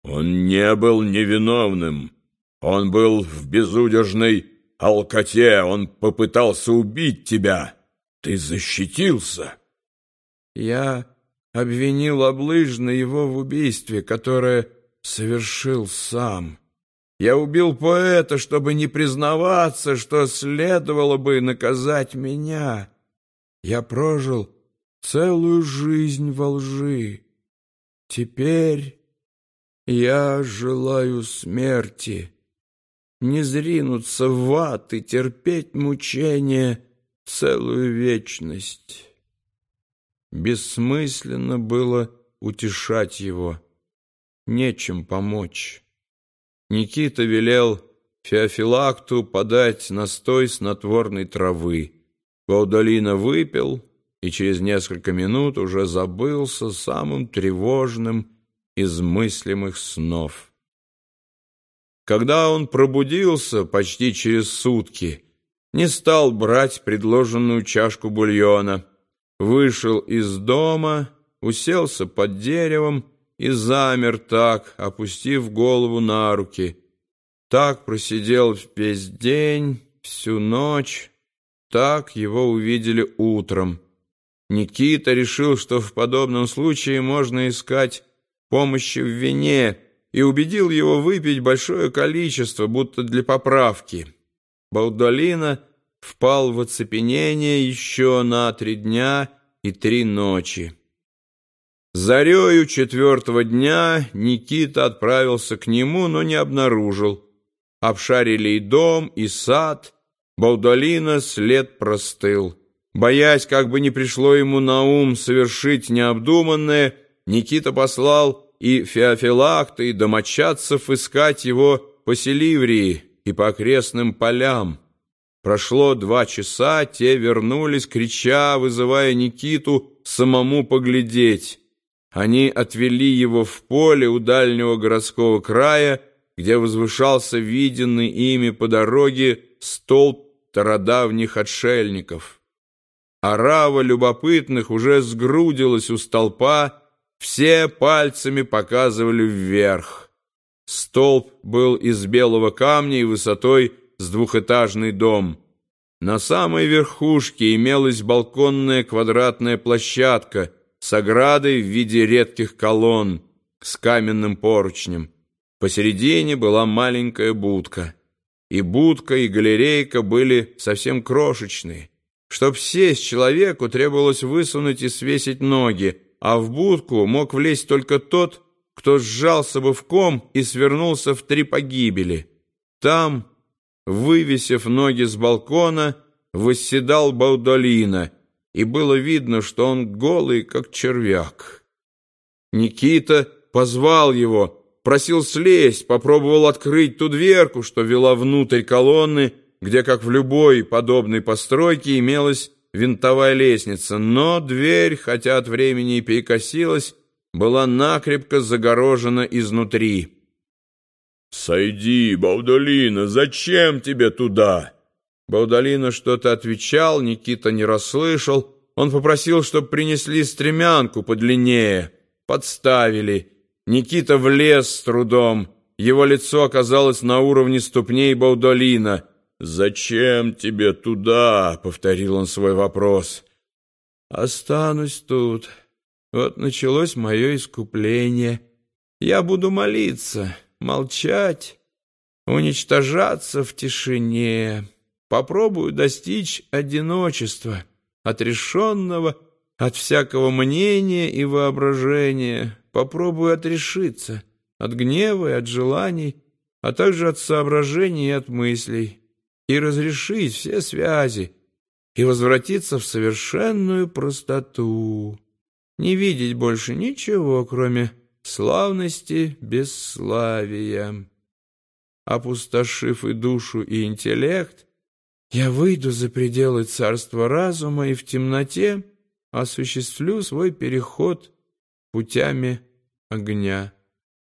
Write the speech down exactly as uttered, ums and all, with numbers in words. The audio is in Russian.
Он не был невиновным. Он был в безудержной алкоте. Он попытался убить тебя. Ты защитился. Я обвинил облыжно его в убийстве, которое совершил сам. Я убил поэта, чтобы не признаваться, что следовало бы наказать меня. Я прожил целую жизнь во лжи. Теперь я желаю смерти, не зринуться в ад и терпеть мучения целую вечность. Бессмысленно было утешать его, нечем помочь. Никита велел Феофилакту подать настой снотворной травы. Баудолино выпил и через несколько минут уже забылся самым тревожным из мыслимых снов. Когда он пробудился почти через сутки, не стал брать предложенную чашку бульона, вышел из дома, уселся под деревом и замер так, опустив голову на руки. Так просидел весь день, всю ночь, так его увидели утром. Никита решил, что в подобном случае можно искать помощи в вине, и убедил его выпить большое количество, будто для поправки. Баудолино впал в оцепенение еще на три дня и три ночи. Зарею четвертого дня Никита отправился к нему, но не обнаружил. Обшарили и дом, и сад. Баудолино след простыл. Боясь, как бы не пришло ему на ум совершить необдуманное, Никита послал и Феофилакта, и домочадцев искать его по Селиврии и по окрестным полям. Прошло два часа, те вернулись, крича, вызывая Никиту самому поглядеть. Они отвели его в поле у дальнего городского края, где возвышался виденный ими по дороге столб стародавних отшельников. Орава любопытных уже сгрудилась у столпа, все пальцами показывали вверх. Столб был из белого камня и высотой с двухэтажный дом. На самой верхушке имелась балконная квадратная площадка с оградой в виде редких колонн с каменным поручнем. Посередине была маленькая будка. И будка, и галерейка были совсем крошечные. Чтоб сесть человеку, требовалось высунуть и свесить ноги, а в будку мог влезть только тот, кто сжался бы в ком и свернулся в три погибели. Там, вывесив ноги с балкона, восседал Баудолино, и было видно, что он голый, как червяк. Никита позвал его, просил слезть, попробовал открыть ту дверку, что вела внутрь колонны, где, как в любой подобной постройке, имелась винтовая лестница, но дверь, хотя от времени и перекосилась, была накрепко загорожена изнутри. «Сойди, Баудолино, зачем тебе туда?» Баудолино что-то отвечал, Никита не расслышал. Он попросил, чтобы принесли стремянку подлиннее. Подставили. Никита влез с трудом. Его лицо оказалось на уровне ступней Баудолино. «Зачем тебе туда?» — повторил он свой вопрос. «Останусь тут. Вот началось мое искупление. Я буду молиться, молчать, уничтожаться в тишине. Попробую достичь одиночества, отрешенного от всякого мнения и воображения. Попробую отрешиться от гнева и от желаний, а также от соображений и от мыслей, и разрешить все связи, и возвратиться в совершенную простоту, не видеть больше ничего, кроме славности бесславия. Опустошив и душу, и интеллект, я выйду за пределы царства разума и в темноте осуществлю свой переход путями огня».